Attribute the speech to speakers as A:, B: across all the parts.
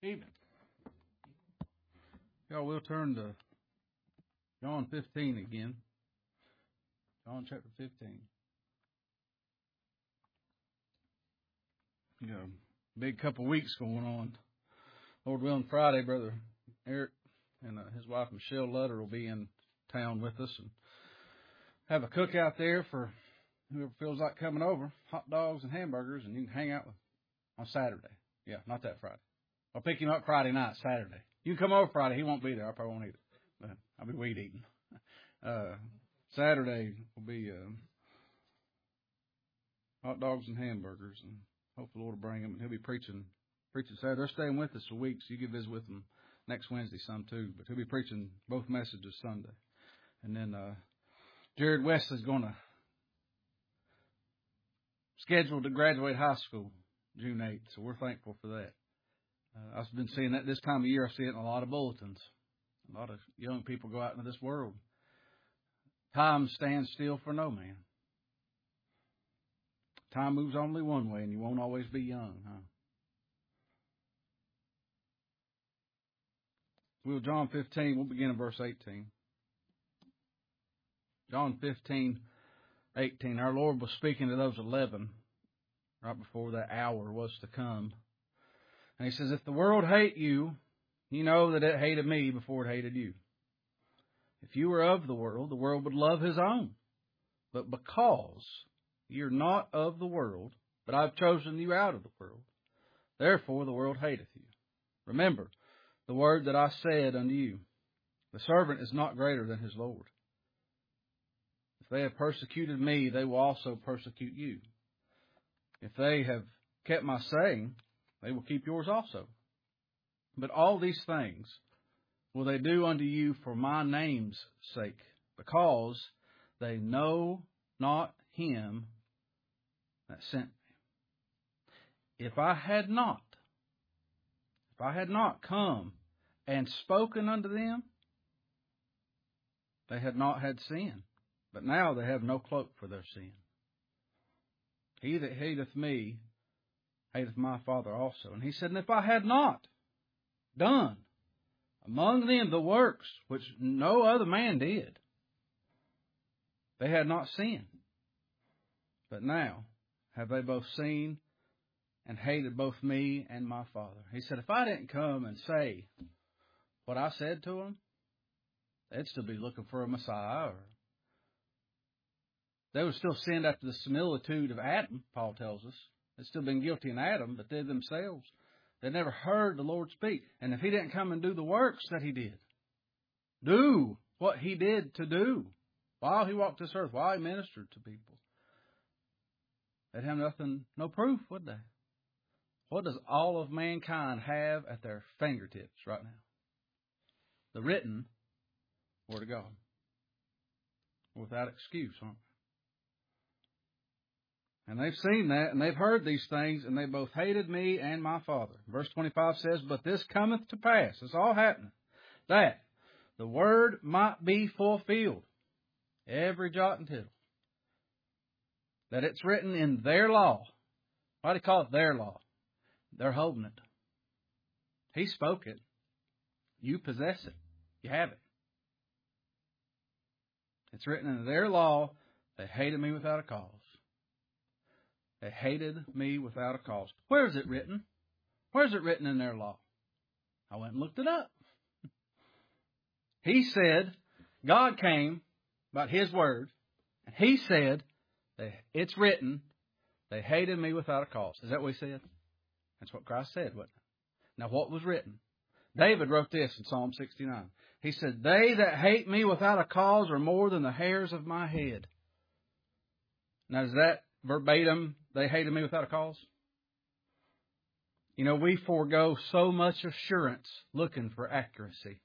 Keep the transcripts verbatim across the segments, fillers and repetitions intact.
A: Evening. Y'all, we'll turn to John fifteen again. John chapter fifteen. You know, big couple weeks going on. Lord willing, Friday, Brother Eric and uh, his wife Michelle Lutter will be in town with us and have a cookout there for whoever feels like coming over. Hot dogs and hamburgers, and you can hang out with on Saturday. Yeah, not that Friday. I'll pick him up Friday night, Saturday. You can come over Friday. He won't be there. I probably won't eat it. But I'll be weed eating. Uh, Saturday will be uh, hot dogs and hamburgers, and hopefully the Lord will bring him. And he'll be preaching preaching Saturday. They're staying with us a week, so you can visit with them next Wednesday some too. But he'll be preaching both messages Sunday. And then uh, Jared Wesley's going to scheduled to graduate high school June eighth, so we're thankful for that. Uh, I've been seeing that this time of year. I see it in a lot of bulletins. A lot of young people go out into this world. Time stands still for no man. Time moves only one way, and you won't always be young, huh? We'll John fifteen, we'll begin in verse eighteen. John fifteen, eighteen. Our Lord was speaking to those eleven right before that hour was to come. And he says, if the world hate you, you know that it hated me before it hated you. If you were of the world, the world would love his own. But because you're not of the world, but I've chosen you out of the world, therefore the world hateth you. Remember the word that I said unto you, the servant is not greater than his Lord. If they have persecuted me, they will also persecute you. If they have kept my saying, they will keep yours also. But all these things will they do unto you for my name's sake, because they know not him that sent me. If I had not, if I had not come and spoken unto them, they had not had sin. But now they have no cloak for their sin. He that hateth me hateth my Father also. And he said, and if I had not done among them the works which no other man did, they had not sinned. But now have they both seen and hated both me and my Father. He said, if I didn't come and say what I said to them, they'd still be looking for a Messiah. Or they would still sinned after the similitude of Adam, Paul tells us. They'd still been guilty in Adam, but they themselves, they never heard the Lord speak. And if he didn't come and do the works that he did, do what he did to do while he walked this earth, while he ministered to people, they'd have nothing, no proof, would they? What does all of mankind have at their fingertips right now? The written Word of God. Without excuse, aren't they? And they've seen that, and they've heard these things, and they both hated me and my Father. Verse twenty-five says, but this cometh to pass, it's all happening, that the word might be fulfilled, every jot and tittle, that it's written in their law. Why do you call it their law? They're holding it. He spoke it. You possess it. You have it. It's written in their law, they hated me without a cause. They hated me without a cause. Where is it written? Where is it written in their law? I went and looked it up. He said, God came about His word, and He said, it's written, they hated me without a cause. Is that what He said? That's what Christ said, wasn't it? Now, what was written? David wrote this in Psalm sixty-nine. He said, they that hate me without a cause are more than the hairs of my head. Now, is that verbatim, they hated me without a cause? You know, we forego so much assurance looking for accuracy.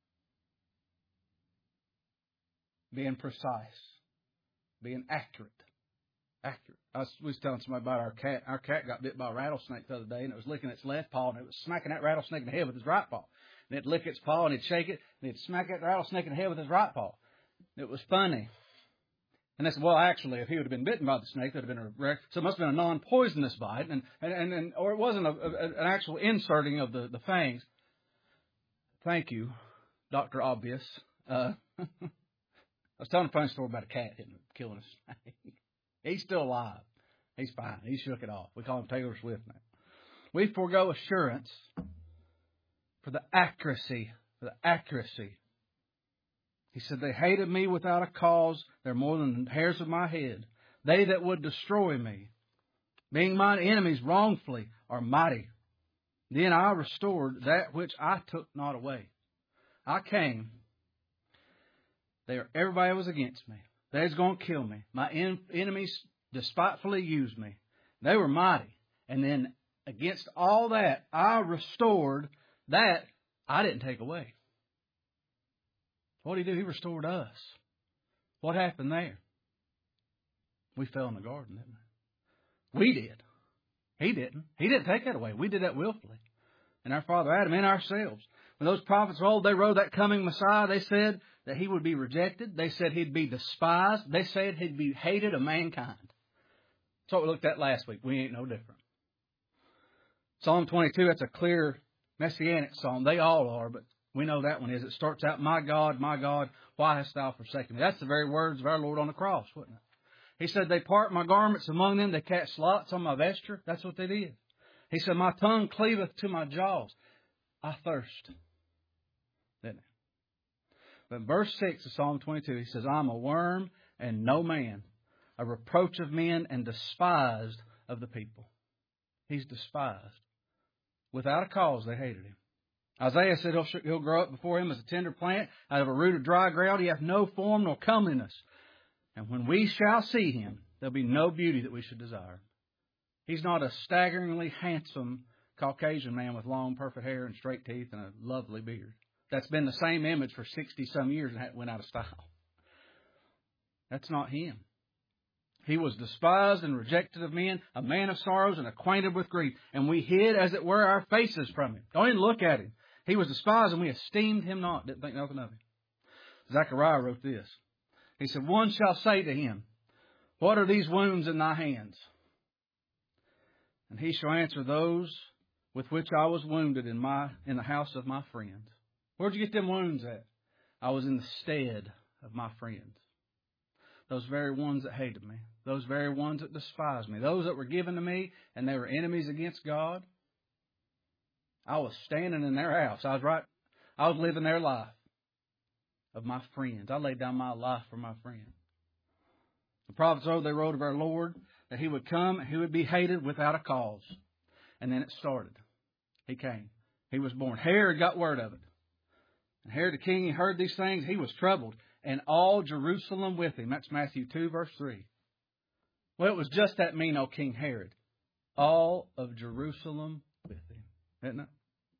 A: Being precise. Being accurate. Accurate. I was, we was telling somebody about our cat. Our cat got bit by a rattlesnake the other day, and it was licking its left paw, and it was smacking that rattlesnake in the head with its right paw. And it'd lick its paw, and it'd shake it, and it'd smack that rattlesnake in the head with its right paw. It was funny. And they said, well, actually, if he would have been bitten by the snake, that would have been a rare. So it must have been a non-poisonous bite, and and, and, and or it wasn't a, a, an actual inserting of the, the fangs. Thank you, Doctor Obvious. Uh, I was telling a funny story about a cat hitting, killing a snake. He's still alive. He's fine. He shook it off. We call him Taylor Swift now. We forego assurance for the accuracy, for the accuracy. He said, they hated me without a cause. They're more than the hairs of my head. They that would destroy me, being mine enemies wrongfully, are mighty. Then I restored that which I took not away. I came. They are, everybody was against me. They was going to kill me. My en- enemies despitefully used me. They were mighty. And then against all that, I restored that I didn't take away. What did he do? He restored us. What happened there? We fell in the garden, didn't we? We did. He didn't. He didn't take that away. We did that willfully. And our father Adam and ourselves. When those prophets were old, they wrote that coming Messiah. They said that he would be rejected. They said he'd be despised. They said he'd be hated of mankind. That's what we looked at last week. We ain't no different. Psalm twenty-two, that's a clear messianic psalm. They all are, but we know that one is. It starts out, my God, my God, why hast thou forsaken me? That's the very words of our Lord on the cross, wasn't it? He said, they part my garments among them. They cast lots on my vesture. That's what they did. He said, my tongue cleaveth to my jaws. I thirst. Didn't he? But in verse six of Psalm twenty-two, he says, I'm a worm and no man, a reproach of men and despised of the people. He's despised. Without a cause, they hated him. Isaiah said he'll, he'll grow up before him as a tender plant out of a root of dry ground. He hath no form nor comeliness. And when we shall see him, there'll be no beauty that we should desire. He's not a staggeringly handsome Caucasian man with long, perfect hair and straight teeth and a lovely beard. That's been the same image for sixty-some years and went out of style. That's not him. He was despised and rejected of men, a man of sorrows and acquainted with grief. And we hid, as it were, our faces from him. Don't even look at him. He was despised and we esteemed him not. Didn't think nothing of him. Zechariah wrote this. He said, one shall say to him, what are these wounds in thy hands? And he shall answer, those with which I was wounded in my in the house of my friends. Where'd you get them wounds at? I was in the stead of my friends. Those very ones that hated me. Those very ones that despised me. Those that were given to me and they were enemies against God. I was standing in their house. I was right. I was living their life of my friends. I laid down my life for my friends. The prophets, oh, they wrote of our Lord that he would come and he would be hated without a cause. And then it started. He came. He was born. Herod got word of it. And Herod the king, he heard these things. He was troubled. And all Jerusalem with him. That's Matthew two, verse three. Well, it was just that mean old King Herod. All of Jerusalem with him. Isn't it?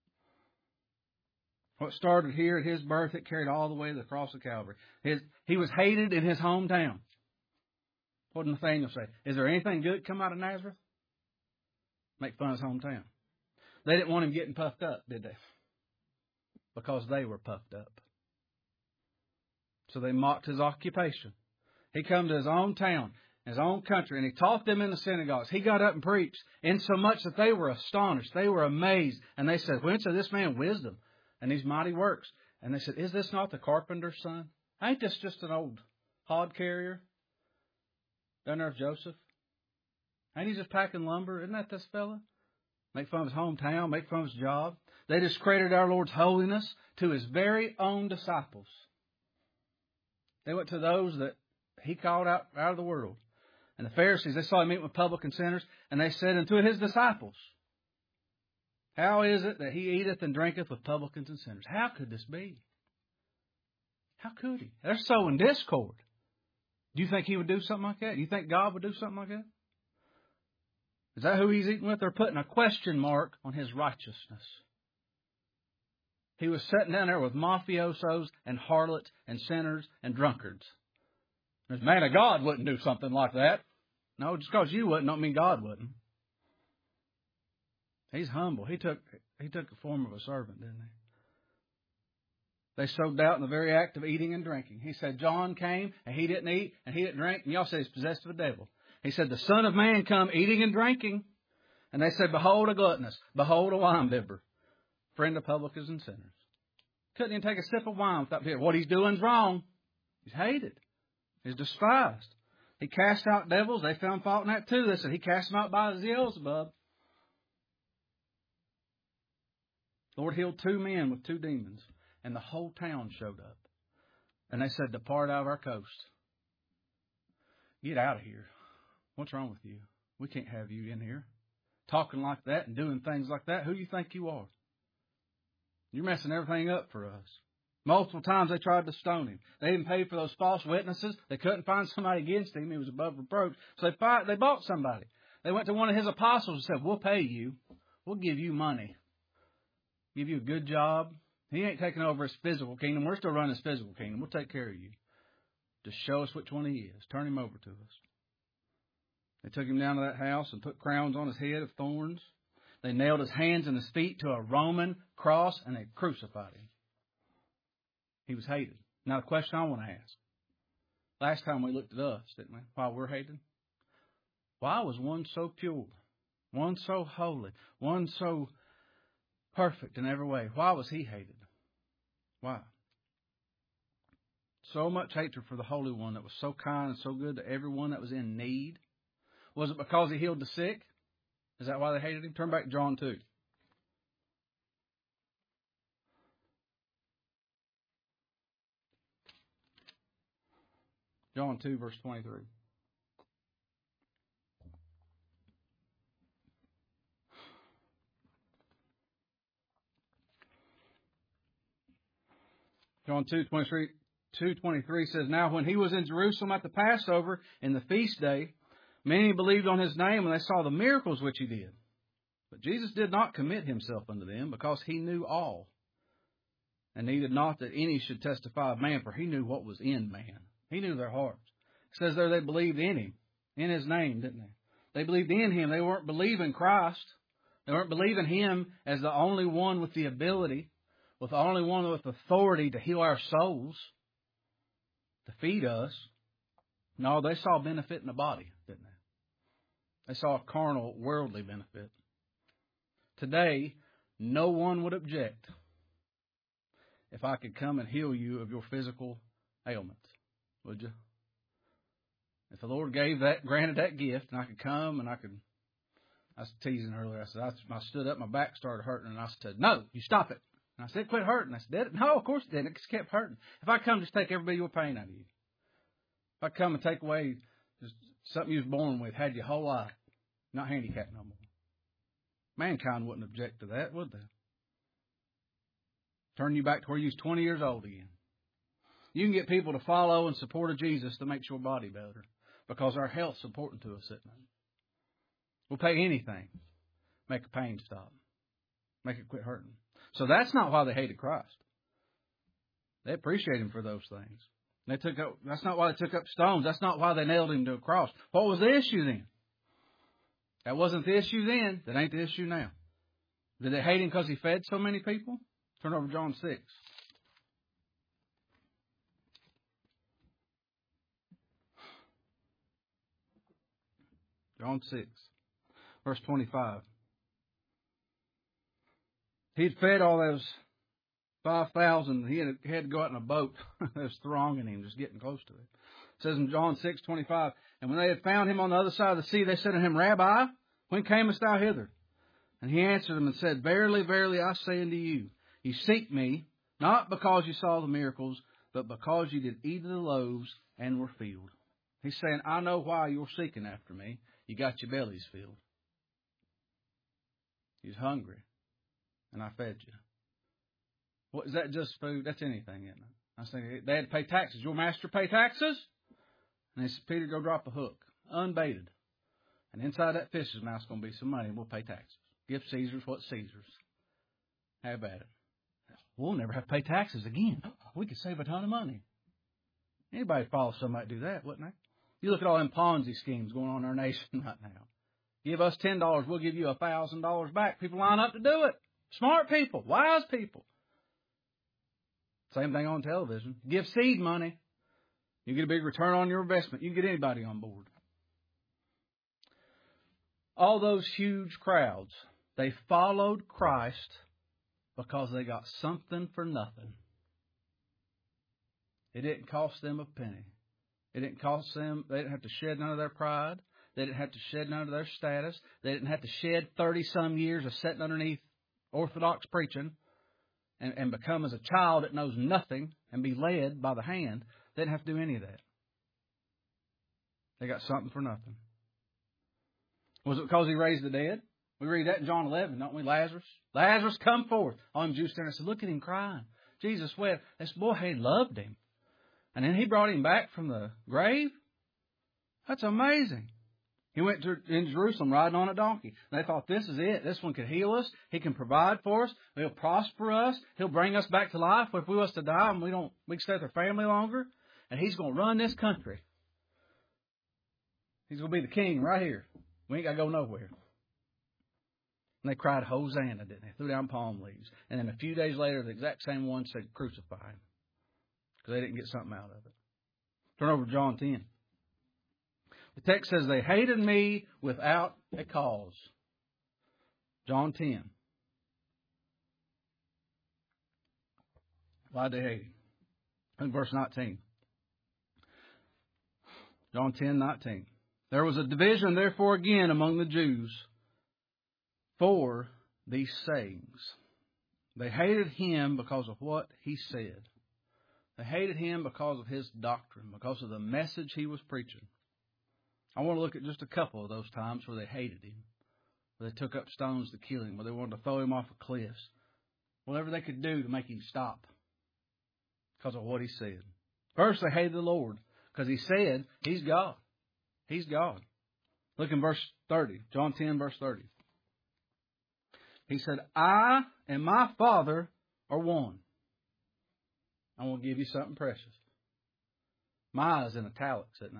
A: What started here at his birth, it carried all the way to the cross of Calvary. His, he was hated in his hometown. What did Nathaniel say? Is there anything good come out of Nazareth? Make fun of his hometown. They didn't want him getting puffed up, did they? Because they were puffed up. So they mocked his occupation. He come to his own town, his own country, and he taught them in the synagogues. He got up and preached, insomuch that they were astonished. They were amazed. And they said, whence is this man wisdom and these mighty works? And they said, is this not the carpenter's son? Ain't this just an old hod carrier down there of Joseph? Ain't he just packing lumber? Isn't that this fella? Make fun of his hometown, make fun of his job. They discredited our Lord's holiness to his very own disciples. They went to those that he called out, out of the world. And the Pharisees, they saw him meet with publican sinners, and they said unto his disciples, how is it that he eateth and drinketh with publicans and sinners? How could this be? How could he? They're sowing discord. Do you think he would do something like that? Do you think God would do something like that? Is that who he's eating with? They're putting a question mark on his righteousness. He was sitting down there with mafiosos and harlots and sinners and drunkards. This man of God wouldn't do something like that. No, just because you wouldn't don't mean God wouldn't. He's humble. He took he took the form of a servant, didn't he? They sowed doubt in the very act of eating and drinking. He said, John came and he didn't eat and he didn't drink. And y'all say he's possessed of a devil. He said, the Son of Man come eating and drinking. And they said, behold a gluttonous, behold a winebibber, friend of publicans and sinners. Couldn't even take a sip of wine without fear. What he's doing is wrong. He's hated. He's despised. He cast out devils. They found fault in that too. They said he cast them out by Beelzebub. Lord healed two men with two demons. And the whole town showed up. And they said, depart out of our coast. Get out of here. What's wrong with you? We can't have you in here. Talking like that and doing things like that. Who do you think you are? You're messing everything up for us. Multiple times they tried to stone him. They even paid for those false witnesses. They couldn't find somebody against him. He was above reproach. So they, fight, they bought somebody. They went to one of his apostles and said, we'll pay you. We'll give you money. Give you a good job. He ain't taking over his physical kingdom. We're still running his physical kingdom. We'll take care of you. Just show us which one he is. Turn him over to us. They took him down to that house and put crowns on his head of thorns. They nailed his hands and his feet to a Roman cross and they crucified him. He was hated. Now the question I want to ask. Last time we looked at us, didn't we? Why we're hated. Why was one so pure? One so holy? One so perfect in every way? Why was he hated? Why? So much hatred for the Holy One that was so kind and so good to everyone that was in need. Was it because he healed the sick? Is that why they hated him? Turn back to John two. John two, verse twenty-three. John two, twenty-three, two twenty-three says, now when he was in Jerusalem at the Passover in the feast day, many believed on his name when they saw the miracles which he did. But Jesus did not commit himself unto them because he knew all, and needed not that any should testify of man, for he knew what was in man. He knew their hearts. It says there they believed in him, in his name, didn't they? They believed in him. They weren't believing Christ. They weren't believing him as the only one with the ability, with the only one with authority to heal our souls, to feed us. No, they saw benefit in the body, didn't they? They saw a carnal, worldly benefit. Today, no one would object if I could come and heal you of your physical ailments, would you? If the Lord gave that, granted that gift, and I could come and I could, I was teasing earlier. I said, I, I stood up, my back started hurting, and I said, no, you stop it. And I said, quit hurting. I said, did it? No, of course it didn't. It just kept hurting. If I come, just take every bit of your pain out of you. If I come and take away just something you was born with, had your whole life, not handicapped no more. Mankind wouldn't object to that, would they? Turn you back to where you was twenty years old again. You can get people to follow and support of Jesus to make your body better, because our health's important to us, isn't it? We'll pay anything. Make a pain stop. Make it quit hurting. So that's not why they hated Christ. They appreciate him for those things. They took up, that's not why they took up stones. That's not why they nailed him to a cross. What was the issue then? That wasn't the issue then. That ain't the issue now. Did they hate him because he fed so many people? Turn over to John six. John six, verse twenty-five. He'd fed all those five thousand. He had, he had to go out in a boat. They was thronging him, just getting close to him. It says in John six twenty-five, and when they had found him on the other side of the sea, they said to him, Rabbi, when camest thou hither? And he answered them and said, Verily, verily, I say unto you, you seek me, not because you saw the miracles, but because you did eat of the loaves and were filled. He's saying, I know why you're seeking after me. You got your bellies filled. You're hungry, and I fed you. What is that? Just food? That's anything, isn't it? I was thinking they had to pay taxes. Your master pay taxes? And they said, Peter, go drop a hook, unbaited, and inside that fish's mouth is going to be some money, and we'll pay taxes. Give Caesar's what's Caesar's. How about it? We'll never have to pay taxes again. We could save a ton of money. Anybody follow somebody do that, wouldn't they? You look at all them Ponzi schemes going on in our nation right now. Give us ten dollars, we'll give you one thousand dollars back. People line up to do it. Smart people, wise people. Same thing on television. Give seed money. You get a big return on your investment. You can get anybody on board. All those huge crowds, they followed Christ because they got something for nothing. It didn't cost them a penny. It didn't cost them, they didn't have to shed none of their pride. They didn't have to shed none of their status. They didn't have to shed thirty-some years of sitting underneath Orthodox preaching and, and become as a child that knows nothing and be led by the hand. They didn't have to do any of that. They got something for nothing. Was it because He raised the dead? We read that in John eleven, don't we? Lazarus. Lazarus, come forth. All them Jews standing there said, look at him crying. Jesus wept. This boy, he loved him. And then He brought him back from the grave. That's amazing. He went to in Jerusalem riding on a donkey. And they thought, this is it. This one could heal us. He can provide for us. He'll prosper us. He'll bring us back to life. If we was to die and we don't, we can stay with our family longer. And He's going to run this country. He's going to be the king right here. We ain't got to go nowhere. And they cried, Hosanna, didn't they? Threw down palm leaves. And then a few days later, the exact same one said, crucify Him. Because they didn't get something out of it. Turn over to John ten. The text says, they hated Me without a cause. John ten. Why'd they hate Him? In verse nineteen. John ten, nineteen. There was a division, therefore, again among the Jews for these sayings. They hated Him because of what He said. They hated Him because of His doctrine, because of the message He was preaching. I want to look at just a couple of those times where they hated Him, where they took up stones to kill Him, where they wanted to throw Him off a cliff. Whatever they could do to make Him stop because of what He said. First, they hated the Lord because He said He's God. He's God. Look in verse thirty, John ten, verse thirty. He said, I and my Father are one. I want to give you something precious. My is in italics, isn't it?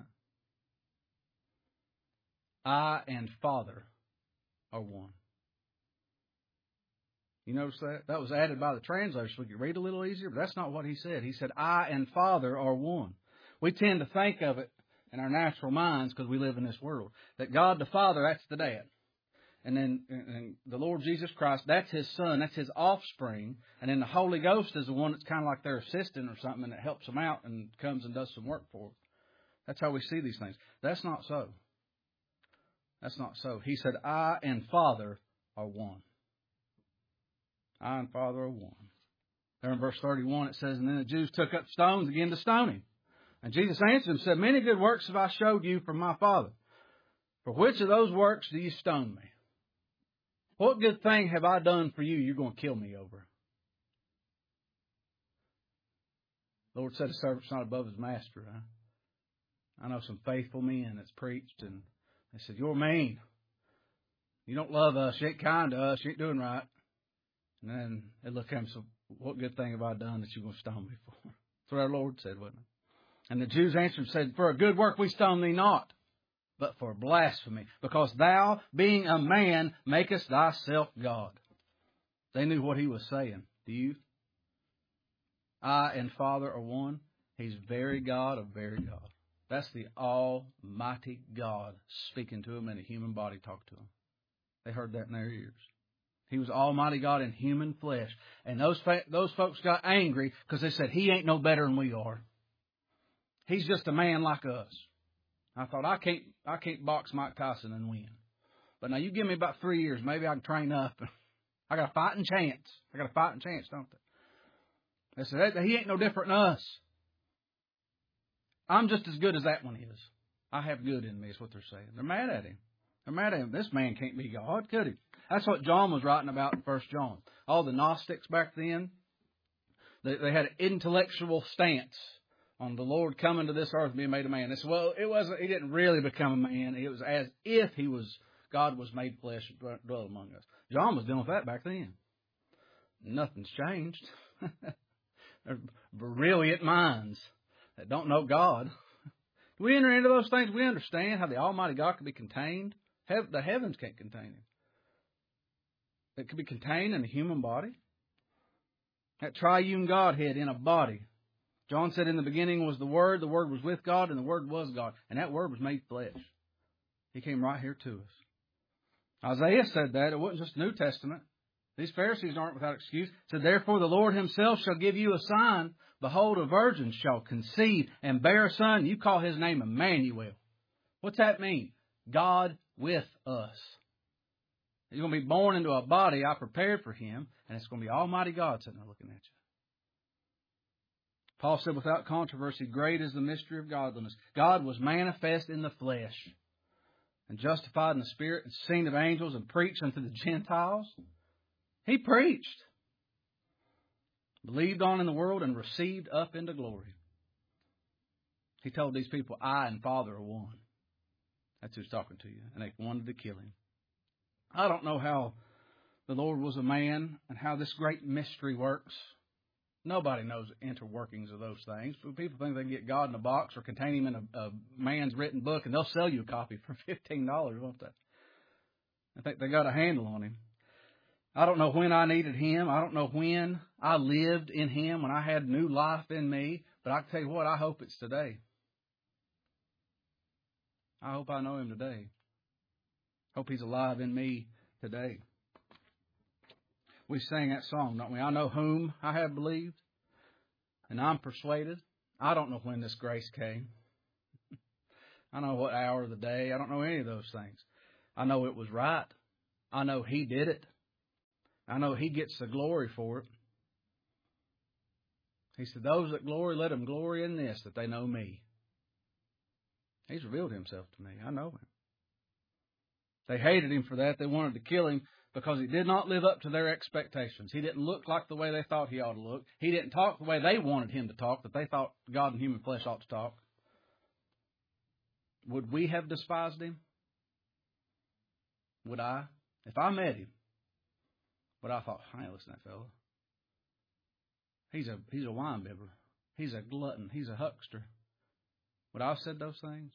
A: I and Father are one. You notice that? That was added by the translator so we could read a little easier, but that's not what He said. He said, I and Father are one. We tend to think of it in our natural minds because we live in this world. That God the Father, that's the dad. And then and the Lord Jesus Christ, that's His Son, that's His offspring. And then the Holy Ghost is the one that's kind of like their assistant or something that helps them out and comes and does some work for them. That's how we see these things. That's not so. That's not so. He said, I and Father are one. I and Father are one. There in verse thirty-one it says, and then the Jews took up stones again to stone Him. And Jesus answered them and said, many good works have I showed you from my Father. For which of those works do you stone me? What good thing have I done for you you're going to kill me over? The Lord said a servant's not above his master. Huh? I know some faithful men that's preached and they said, you're mean. You don't love us. You ain't kind to us. You ain't doing right. And then they look at him and say, what good thing have I done that you're going to stone me for? That's what our Lord said, wasn't it? And the Jews answered and said, for a good work we stone thee not, but for blasphemy, because thou, being a man, makest thyself God. They knew what He was saying. Do you? I and Father are one. He's very God of very God. That's the Almighty God speaking to them in a human body talk to them. They heard that in their ears. He was Almighty God in human flesh. And those fa- those folks got angry because they said, He ain't no better than we are. He's just a man like us. I thought, I can't I can't box Mike Tyson and win. But now you give me about three years, maybe I can train up. I got a fighting chance. I got a fighting chance, don't they? They said, he ain't no different than us. I'm just as good as that one is. I have good in me is what they're saying. They're mad at Him. They're mad at Him. This man can't be God, could he? That's what John was writing about in First John. All the Gnostics back then, they, they had an intellectual stance on the Lord coming to this earth and being made a man. They said, well, it wasn't, He didn't really become a man. It was as if He was, God was made flesh and dwelt among us. John was dealing with that back then. Nothing's changed. They're brilliant minds that don't know God. We enter into those things, we understand how the Almighty God can be contained. The heavens can't contain Him. It can be contained in a human body. That triune Godhead in a body. John said in the beginning was the Word, the Word was with God, and the Word was God. And that Word was made flesh. He came right here to us. Isaiah said that. It wasn't just New Testament. These Pharisees aren't without excuse. It said, therefore the Lord Himself shall give you a sign. Behold, a virgin shall conceive and bear a son. You call His name Emmanuel. What's that mean? God with us. He's going to be born into a body I prepared for Him, and it's going to be Almighty God sitting there looking at you. Paul said, without controversy, great is the mystery of godliness. God was manifest in the flesh, and justified in the Spirit, and seen of angels, and preached unto the Gentiles. He preached, believed on in the world, and received up into glory. He told these people, I and Father are one. That's who's talking to you. And they wanted to kill Him. I don't know how the Lord was a man and how this great mystery works. Nobody knows the interworkings of those things. People think they can get God in a box or contain Him in a, a man's written book, and they'll sell you a copy for fifteen dollars, won't they? I think they got a handle on Him. I don't know when I needed Him. I don't know when I lived in Him, when I had new life in me. But I can tell you what, I hope it's today. I hope I know Him today. Hope He's alive in me today. We sang that song, don't we? I know whom I have believed, and I'm persuaded. I don't know when this grace came. I don't know what hour of the day. I don't know any of those things. I know it was right. I know He did it. I know He gets the glory for it. He said, those that glory, let them glory in this, that they know me. He's revealed Himself to me. I know Him. They hated Him for that. They wanted to kill Him because He did not live up to their expectations. He didn't look like the way they thought He ought to look. He didn't talk the way they wanted Him to talk, that they thought God in human flesh ought to talk. Would we have despised Him? Would I? If I met Him, would I thought, hey, listen to that fellow. He's a, he's a wine bibber. He's a glutton. He's a huckster. Would I have said those things?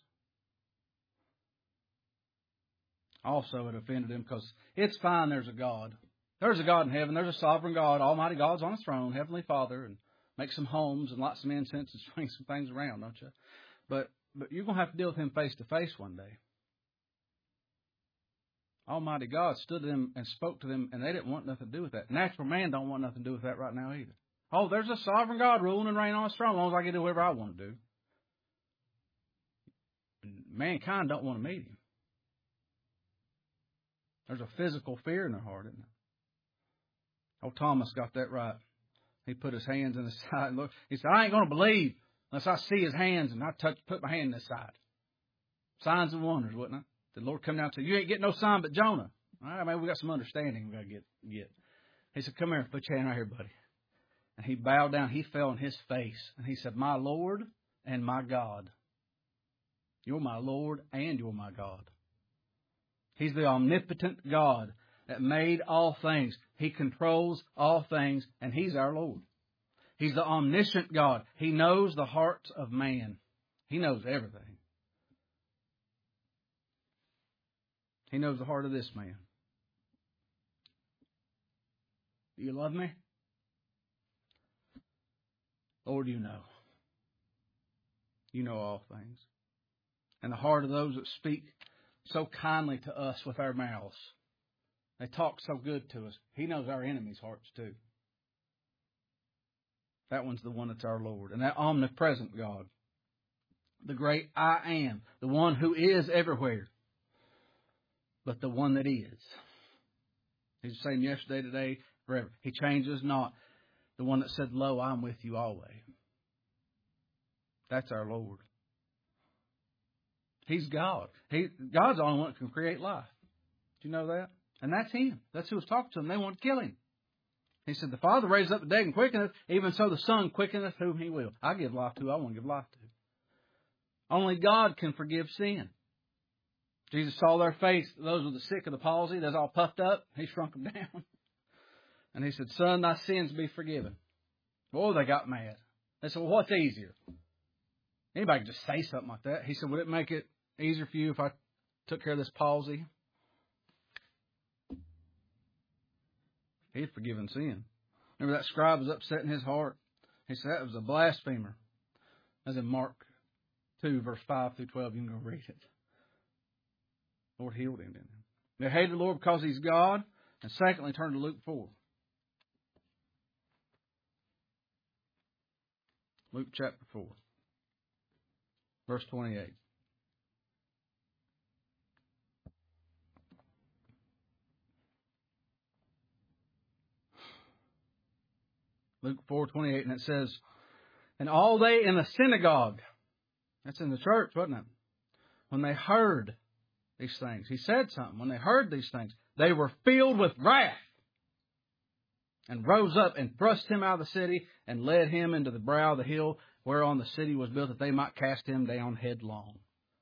A: Also, it offended him because it's fine there's a God. There's a God in heaven. There's a sovereign God. Almighty God's on His throne, Heavenly Father, and make some homes and light some incense and swing some things around, don't you? But but you're going to have to deal with Him face to face one day. Almighty God stood to them and spoke to them, and they didn't want nothing to do with that. Natural man don't want nothing to do with that right now either. Oh, there's a sovereign God ruling and reigning on His throne as long as I can do whatever I want to do. Mankind don't want to meet Him. There's a physical fear in their heart, isn't there? Oh, Thomas got that right. He put his hands in his side and looked. He said, I ain't going to believe unless I see His hands and I touch, put my hand in His side. Signs and wonders, wouldn't it? The Lord come down and said, you ain't getting no sign but Jonah. All right, maybe we got some understanding we got to get, get. He said, come here, put your hand right here, buddy. And he bowed down. He fell on his face. And he said, my Lord and my God. You're my Lord and you're my God. He's the omnipotent God that made all things. He controls all things, and He's our Lord. He's the omniscient God. He knows the hearts of man. He knows everything. He knows the heart of this man. Do you love me? Lord, you know. You know all things. And the heart of those that speak so kindly to us with our mouths. They talk so good to us. He knows our enemies' hearts too. That one's the one that's our Lord. And that omnipresent God. The great I am. The one who is everywhere. But the one that is. He's the same yesterday, today, forever. He changes not. The one that said, lo, I'm with you always. That's our Lord. He's God. He, God's the only one that can create life. Do you know that? And that's Him. That's who was talking to him. They want to kill Him. He said, the Father raised up the dead and quickeneth, even so the Son quickeneth whom He will. I give life to who I want to give life to. Only God can forgive sin. Jesus saw their face. Those were the sick of the palsy. They're all puffed up. He shrunk them down. And He said, son, thy sins be forgiven. Boy, they got mad. They said, well, what's easier? Anybody can just say something like that. He said, would it make it easier for you if I took care of this palsy? He had forgiven sin. Remember that scribe was upset in his heart? He said that was a blasphemer. That's in Mark two, verse five through twelve. You can go read it. The Lord healed him, didn't he? They hated the Lord because He's God. And secondly, turn to Luke four. Luke chapter four, verse twenty-eight. Luke four twenty-eight, and it says, and all they in the synagogue, that's in the church, wasn't it? When they heard these things, he said something. When they heard these things, they were filled with wrath and rose up and thrust him out of the city and led him into the brow of the hill whereon the city was built, that they might cast him down headlong.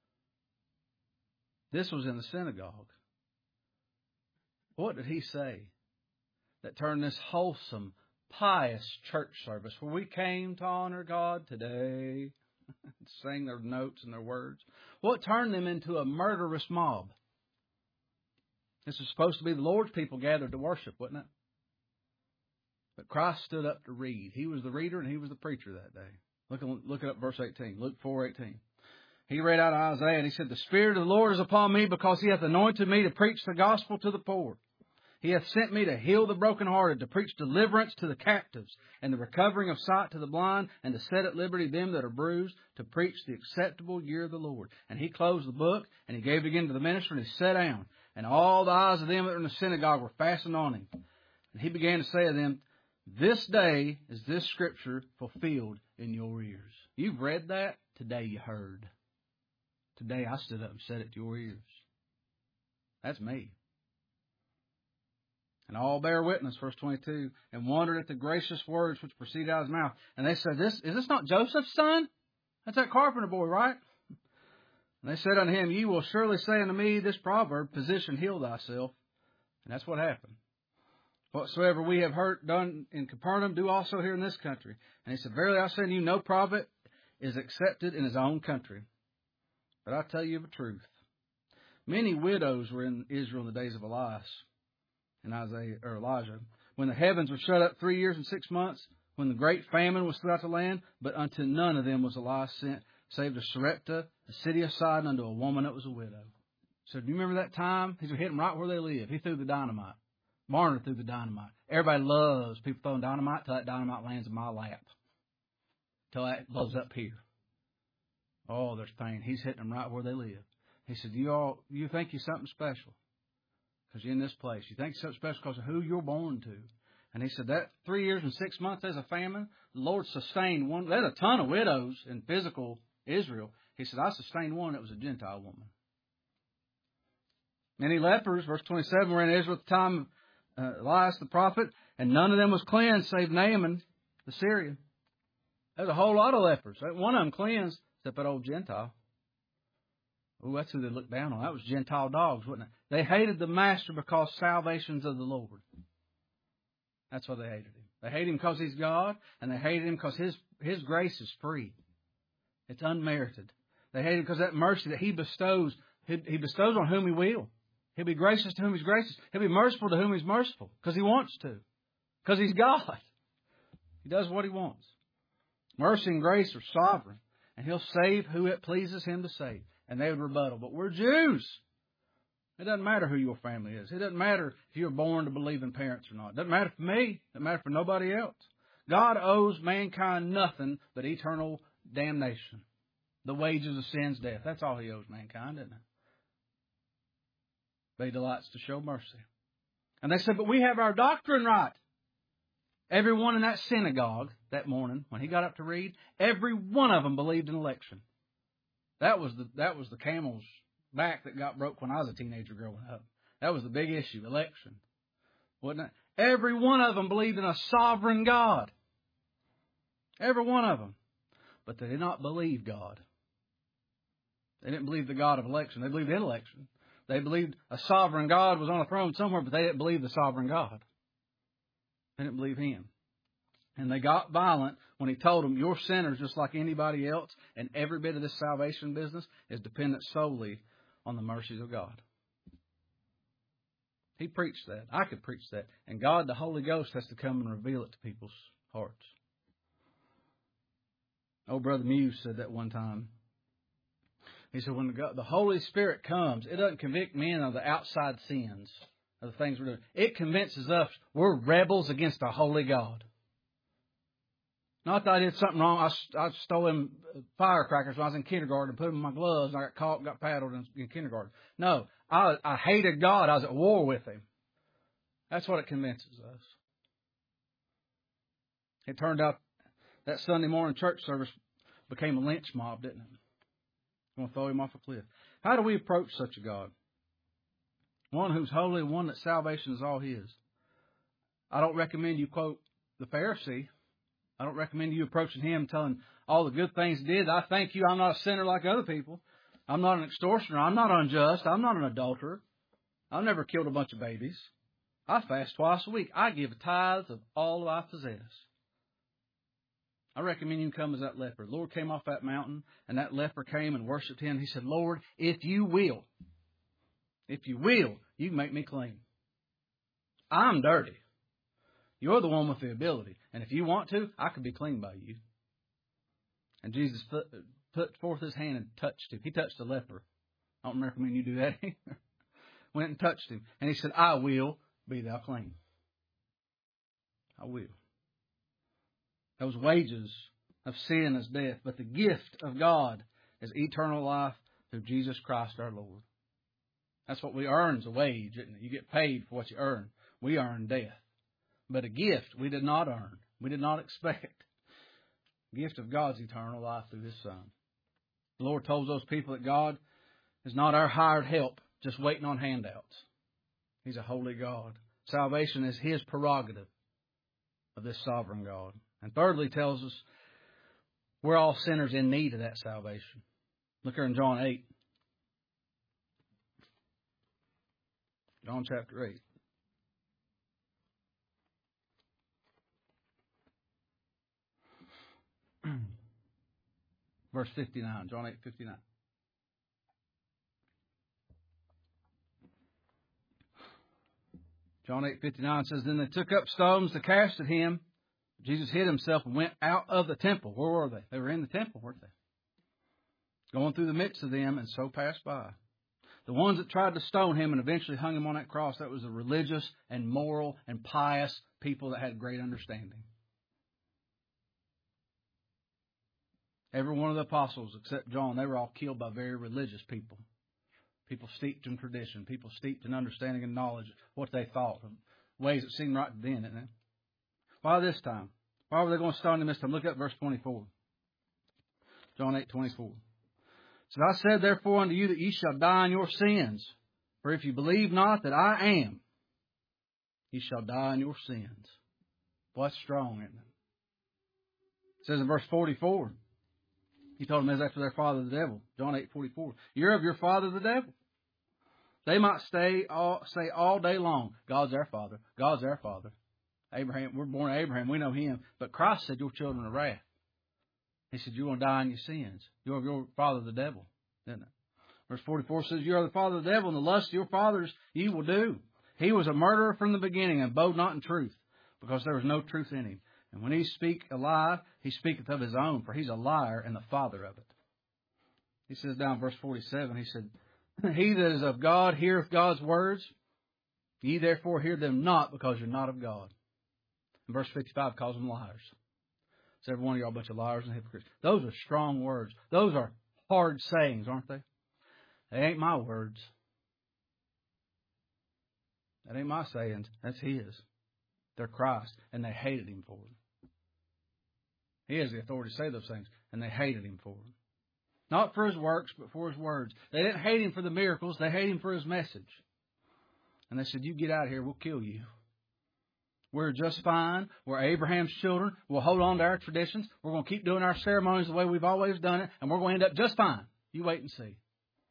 A: This was in the synagogue. What did he say that turned this wholesome, pious church service where we came to honor God today, sang their notes and their words? What turned them into a murderous mob? This was supposed to be the Lord's people gathered to worship, wasn't it? But Christ stood up to read. He was the reader and He was the preacher that day. Look, look at verse eighteen, Luke four eighteen. He read out of Isaiah and he said, the Spirit of the Lord is upon me because He hath anointed me to preach the gospel to the poor. He hath sent me to heal the brokenhearted, to preach deliverance to the captives, and the recovering of sight to the blind, and to set at liberty them that are bruised, to preach the acceptable year of the Lord. And he closed the book, and he gave it again to the minister, and he sat down. And all the eyes of them that were in the synagogue were fastened on him. And he began to say to them, this day is this scripture fulfilled in your ears. You've read that? Today you heard. Today I stood up and said it to your ears. That's me. And all bear witness, verse twenty-two, and wondered at the gracious words which proceeded out of his mouth. And they said, "This is this not Joseph's son? That's that carpenter boy, right?" And they said unto him, "Ye will surely say unto me this proverb, Physician, heal thyself." And that's what happened. Whatsoever we have heard done in Capernaum, do also here in this country. And he said, "Verily I say unto you, no prophet is accepted in his own country. But I tell you of a truth. Many widows were in Israel in the days of Elias and Isaiah or Elijah, when the heavens were shut up three years and six months, when the great famine was throughout the land, but unto none of them was Elias sent, save to Sarepta, the city of Sidon, unto a woman that was a widow." So do you remember that time? He's hit them right where they live. He threw the dynamite. Marner threw the dynamite. Everybody loves people throwing dynamite till that dynamite lands in my lap. Till that blows up here. Oh, there's pain. He's hitting them right where they live. He said, you all, you think you're something special because you're in this place. You think you're something special because of who you're born to. And he said that three years and six months there's a famine. The Lord sustained one. There's a ton of widows in physical Israel. He said, I sustained one that was a Gentile woman. Many lepers, verse twenty-seven, were in Israel at the time of uh, Elias the prophet, and none of them was cleansed save Naaman the Syrian. There's a whole lot of lepers. One of them cleansed, except that old Gentile. Oh, that's who they looked down on. That was Gentile dogs, wasn't it? They hated the master because salvation's of the Lord. That's why they hated him. They hate him because he's God, and they hated him because his, his grace is free. It's unmerited. They hate him because that mercy that he bestows, he, he bestows on whom he will. He'll be gracious to whom he's gracious. He'll be merciful to whom he's merciful because he wants to. Because he's God. He does what he wants. Mercy and grace are sovereign, and he'll save who it pleases him to save. And they would rebuttal, but we're Jews. It doesn't matter who your family is. It doesn't matter if you're born to believing parents or not. It doesn't matter for me. It doesn't matter for nobody else. God owes mankind nothing but eternal damnation. The wages of sin's death. That's all he owes mankind, isn't it? But he delights to show mercy. And they said, but we have our doctrine right. Everyone in that synagogue that morning, when he got up to read, every one of them believed in election. That was the that was the camel's back that got broke when I was a teenager growing up. That was the big issue, election. Wasn't it? Every one of them believed in a sovereign God. Every one of them. But they did not believe God. They didn't believe the God of election. They believed in election. They believed a sovereign God was on a throne somewhere, but they didn't believe the sovereign God. They didn't believe him. And they got violent when he told them, you're sinners just like anybody else, and every bit of this salvation business is dependent solely on the mercies of God. He preached that. I could preach that. And God, the Holy Ghost, has to come and reveal it to people's hearts. Old Brother Muse said that one time. He said, when the, God, the Holy Spirit comes, it doesn't convict men of the outside sins, of the things we're doing. It convinces us we're rebels against a holy God. Not that I did something wrong. I, I stole them firecrackers when I was in kindergarten and put them in my gloves, and I got caught and got paddled in, in kindergarten. No, I, I hated God. I was at war with Him. That's what it convinces us. It turned out that Sunday morning church service became a lynch mob, didn't it? I'm going to throw Him off a cliff. How do we approach such a God? One who's holy, one that salvation is all His. I don't recommend you quote the Pharisee. I don't recommend you approaching him telling all the good things he did. I thank you, I'm not a sinner like other people. I'm not an extortioner. I'm not unjust. I'm not an adulterer. I've never killed a bunch of babies. I fast twice a week. I give a tithe of all that I possess. I recommend you come as that leper. The Lord came off that mountain, and that leper came and worshipped Him. He said, Lord, if you will, if you will, you can make me clean. I'm dirty. You're the one with the ability. And if you want to, I could be clean by you. And Jesus put, put forth His hand and touched him. He touched the leper. I don't recommend you do that either. Went and touched him. And He said, I will be thou clean. I will. Those wages of sin is death. But the gift of God is eternal life through Jesus Christ our Lord. That's what we earn as a wage, isn't it? You get paid for what you earn. We earn death. But a gift we did not earn. We did not expect. The gift of God's eternal life through His Son. The Lord told those people that God is not our hired help, just waiting on handouts. He's a holy God. Salvation is His prerogative of this sovereign God. And thirdly, tells us we're all sinners in need of that salvation. Look here in John eight. John chapter eight. Verse fifty-nine, John eight fifty-nine. John eight fifty-nine says, Then they took up stones to cast at Him. Jesus hid Himself and went out of the temple. Where were they? They were in the temple, weren't they? Going through the midst of them, and so passed by. The ones that tried to stone Him and eventually hung Him on that cross, that was the religious and moral and pious people that had great understanding. Every one of the apostles, except John, they were all killed by very religious people. People steeped in tradition. People steeped in understanding and knowledge of what they thought. Ways that seemed right to them, didn't it? Why this time? Why were they going to stone Him this time? Look at verse twenty-four. John eight twenty-four. So I said therefore unto you that ye shall die in your sins. For if you believe not that I am, ye shall die in your sins. Boy, that's strong, isn't it? It says in verse forty-four. He told them as after their father the devil. John eight forty-four. You're of your father the devil. They might stay all, say all day long, God's our father. God's our father. Abraham, we're born of Abraham. We know Him. But Christ said, you're children of wrath. He said, you're going to die in your sins. You're of your father the devil. Didn't it? Verse forty-four says, you're of the father the devil, and the lust of your fathers ye will do. He was a murderer from the beginning, and abode not in truth, because there was no truth in him. And when he speak a lie, he speaketh of his own, for he's a liar and the father of it. He says down in verse forty-seven, he said, He that is of God heareth God's words. Ye therefore hear them not, because you're not of God. And verse fifty-five calls them liars. So every one of y'all a bunch of liars and hypocrites. Those are strong words. Those are hard sayings, aren't they? They ain't my words. That ain't my sayings. That's His. They're Christ, and they hated Him for it. He has the authority to say those things, and they hated Him for it. Not for His works, but for His words. They didn't hate Him for the miracles. They hate Him for His message. And they said, you get out of here, we'll kill you. We're just fine. We're Abraham's children. We'll hold on to our traditions. We're going to keep doing our ceremonies the way we've always done it, and we're going to end up just fine. You wait and see.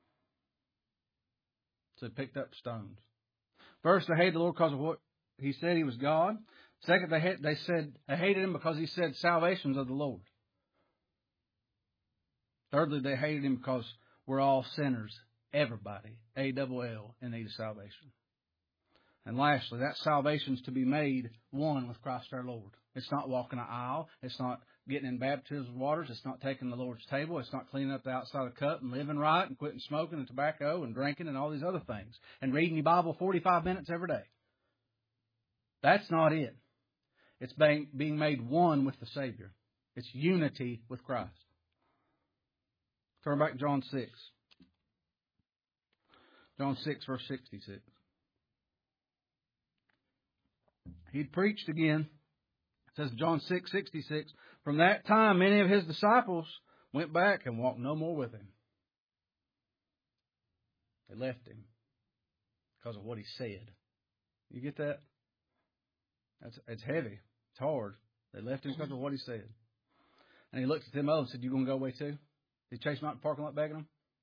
A: So they picked up stones. First, they hated the Lord because of what He said He was God. Second, they hate, they said they hated Him because He said salvation's of the Lord. Thirdly, they hated Him because we're all sinners. Everybody, A double L, in need of salvation. And lastly, that salvation is to be made one with Christ our Lord. It's not walking an aisle. It's not getting in baptism waters. It's not taking the Lord's table. It's not cleaning up the outside of the cup and living right and quitting smoking and tobacco and drinking and all these other things and reading your Bible forty-five minutes every day. That's not it. It's being, being made one with the Savior. It's unity with Christ. Turn back to John six. John six, verse sixty-six. He'd preached again. It says John six, sixty-six. From that time, many of his disciples went back and walked no more with him. They left him because of what he said. You get that? That's, it's heavy. It's hard. They left him because of what he said. And he looked at them others and said, "You going to go away too?" Did he chase them out in the parking lot begging them?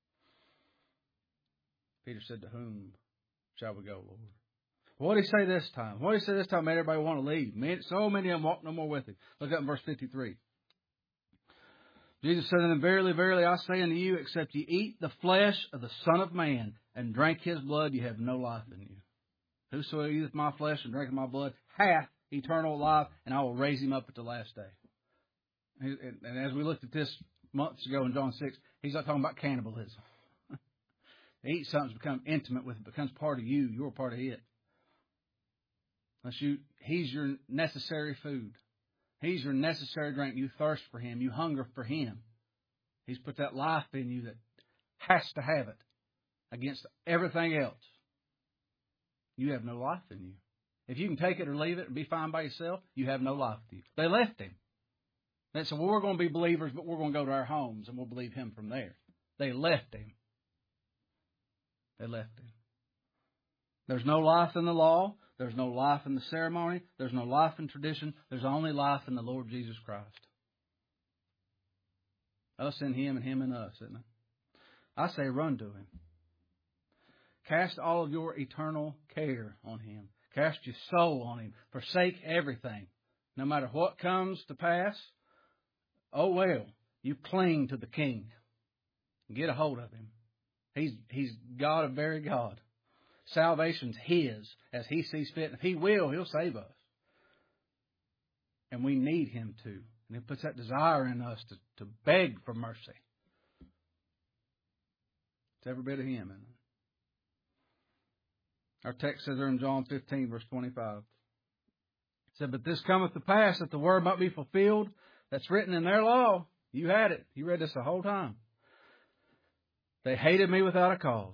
A: Peter said, "To whom shall we go, Lord?" What did he say this time? What did he say this time made everybody want to leave? So many of them walked no more with him. Look up in verse fifty-three. Jesus said unto them, "Verily, verily, I say unto you, except ye eat the flesh of the Son of Man and drink his blood, ye have no life in you. Whosoever eateth my flesh and drinketh my blood hath eternal life, and I will raise him up at the last day." And as we looked at this months ago in John six, he's not talking about cannibalism. Eat something to become intimate with it, becomes part of you. You're part of it. Unless you, he's your necessary food. He's your necessary drink. You thirst for him. You hunger for him. He's put that life in you that has to have it against everything else. You have no life in you. If you can take it or leave it and be fine by yourself, you have no life with you. They left him. They said, "Well, we're going to be believers, but we're going to go to our homes and we'll believe him from there." They left him. They left him. There's no life in the law. There's no life in the ceremony. There's no life in tradition. There's only life in the Lord Jesus Christ. Us in him and him in us, isn't it? I say run to him. Cast all of your eternal care on him. Cast your soul on him. Forsake everything. No matter what comes to pass, oh well, you cling to the King. Get a hold of him. He's, he's God of very God. Salvation's his as he sees fit. If he will, he'll save us. And we need him to. And it puts that desire in us to, to beg for mercy. It's every bit of him, isn't it? Our text says there in John fifteen, verse twenty-five. It said, "But this cometh to pass that the word might be fulfilled that's written in their law." You had it. You read this the whole time. "They hated me without a cause."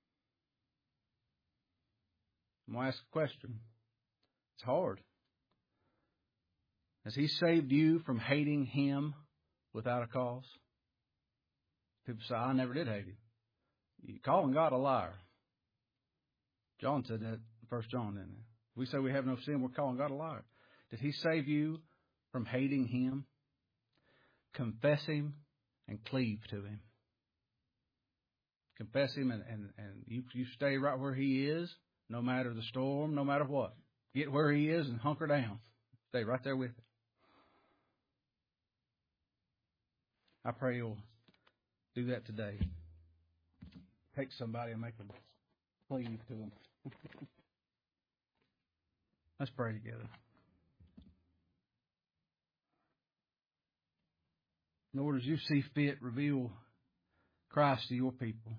A: I'm going to ask a question. It's hard. Has he saved you from hating him without a cause? People say, "I never did hate him." You're calling God a liar. John said that in First John, didn't he? We say we have no sin, we're calling God a liar. Did he save you from hating him? Confess him and cleave to him. Confess him and, and, and you, you stay right where he is. No matter the storm, no matter what. Get where he is and hunker down. Stay right there with him. I pray you'll do that today. Take somebody and make them cleave to him. Let's pray together. Lord, as you see fit, reveal Christ to your people.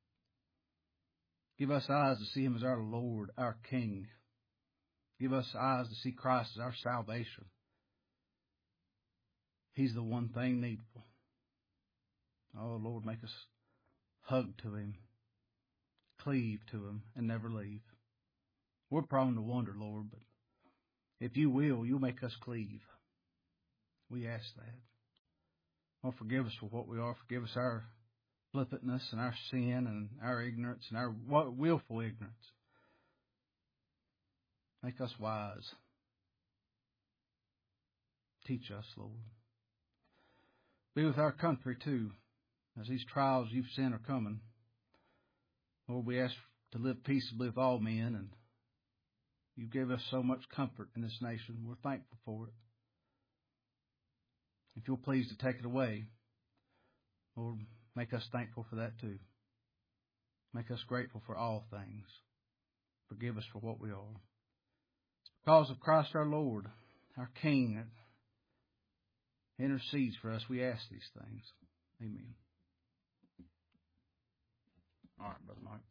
A: Give us eyes to see him as our Lord, our King. Give us eyes to see Christ as our salvation. He's the one thing needful. Oh, Lord, make us hug to him, cleave to him, and never leave. We're prone to wonder, Lord, but if you will, you'll make us cleave. We ask that. Oh, forgive us for what we are. Forgive us our flippantness and our sin and our ignorance and our willful ignorance. Make us wise. Teach us, Lord. Be with our country, too, as these trials you've sent are coming. Lord, we ask to live peaceably with all men, and you give us so much comfort in this nation. We're thankful for it. If you're pleased to take it away, Lord, make us thankful for that too. Make us grateful for all things. Forgive us for what we are. It's because of Christ our Lord, our King, that intercedes for us. We ask these things. Amen. All right, Brother Mike.